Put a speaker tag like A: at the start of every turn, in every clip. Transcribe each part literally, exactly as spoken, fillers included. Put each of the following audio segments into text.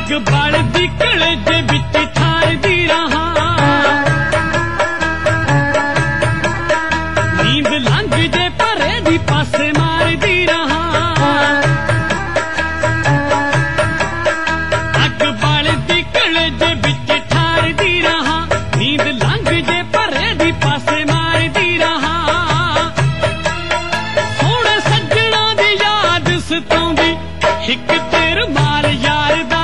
A: अग बलदी कलेजे विच ठारदी रहा नींद लंघ जे परे दी पासे मारदी रहा अग बलदी कलेजे विच ठारदी रहा नींद लंघ जे परे दी पासे मारदी रहा सोहणे सज्जणा दी याद सताउंदी हिक तेर मार यार दा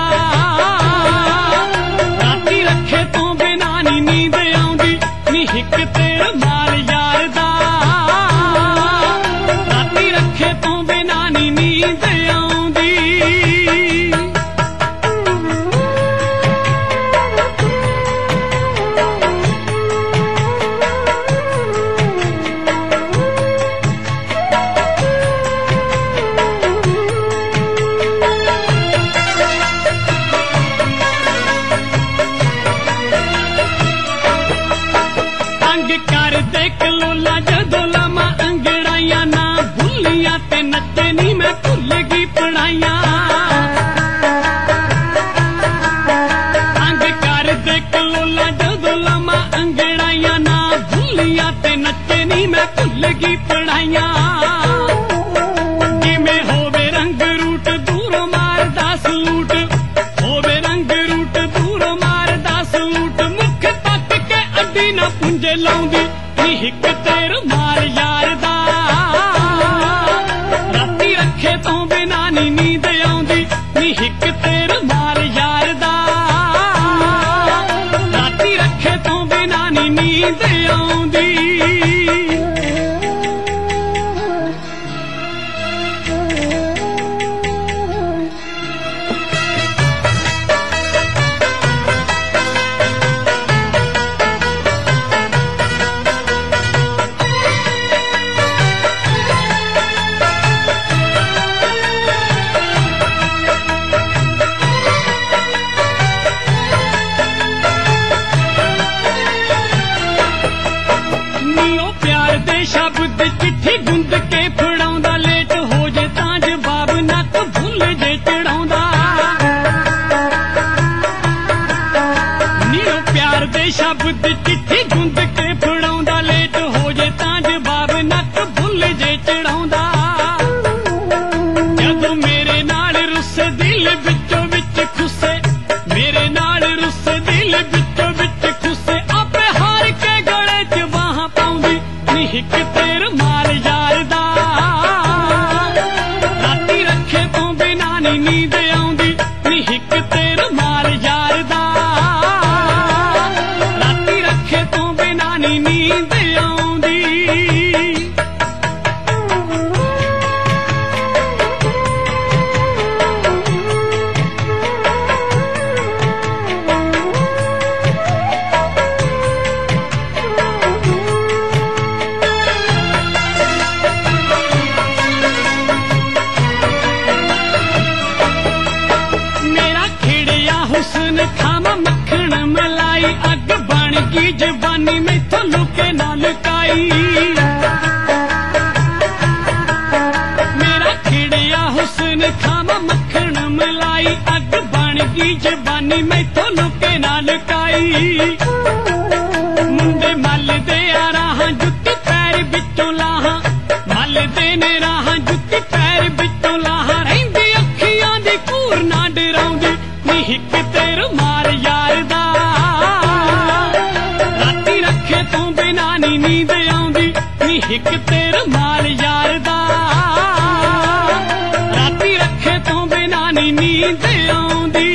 A: राती रखे तो बिना नी नींद आउंदी नी हिक तेर मार यार दा राती रखे तो बिना नी नींद आउंदी कर दे कलोला जदों लमा अंगड़ाइया ना भुलिया ते नचे नी मैं भुल गई पढ़ाइया अंग कर दे कलोला जदों लमा अंगड़ाइया ना भुलिया ते नचे नी मैं भुल गई पढ़ाइया किवें होवे रंग रूट दूरों मारदा सलूट होवे रंग रूट दूरों मारदा सलूट मुख तक के अड्डी ना पुंजे लाउंदी हिक तेर मार यार दा राती रखे तो बिना नी नींद आउंदी नी हिक तेर मार यार दा राती रखे तो बिना नी नींद आउंदी शब्द चिट्ठी गुंद के फड़ाउंदा लेट हो जे तां जवाब नक भुल जे चढ़ाउंदा नीओ प्यार दे शब्द चिट्ठी गुंद के फड़ाउंदा लेट हो जे तां जवाब नक भुल जे चढ़ाउंदा जदों मेरे नाल रुस्से दिल विचों विच खुसे मेरे नाल रुस्से दिल विचों विच खुसे आपे हार के गले च बाहां पाउंदी नी हिक तेर मार यार दा राती रखे तो बिना नी नींद आउंदी नी हिक तेर मार यार दा राती रखे तो बिना नी नींद आउंदी हुस्न खावा मक्खण मलाई अग बन गई जवानी मैथों लुके ना लुकाई मेरा खिड़िया हुस्न खावा मक्खण मलाई अग बन गई जवानी मैथों लुके ना लुकाई मुंडे मल दे आ राहां जुत्ती पैर विचों लाहां मल दे ने राहां जुत्ती पैर विचों लाहां रहिंदी अखियां दी घूर ना डराउंदी नी हिक तेर मार यार दा राती रखे तो बिना नी नींद आउंदी नी हिक तेर मार यार दा राती रखे तो बिना नी नींद आउंदी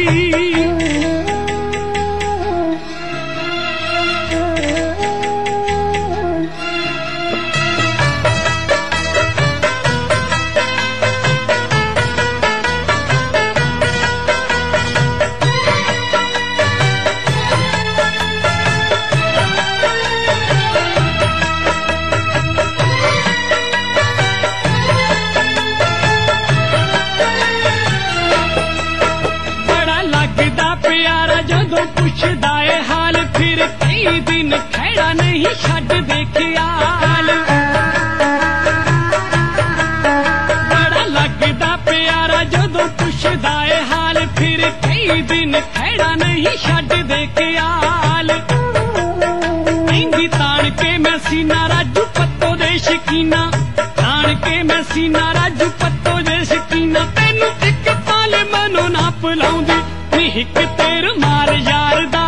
A: पुछदा ए हाल फिर कई दिन खैड़ा नहीं छड्ड दे ख्याल बड़ा लगदा प्यारा जदों पुछदा ए हाल फिर कई कई दिन खैड़ा नहीं छड्ड दे ख्याल इंदी तान के मैं सीना राजू पत्तो दे शकीना तान के मैं सीना राजू पत्तो दे शकीना तेनू एक पाल मनो ना भुलाउंदी नी हिक तेर मार यार दा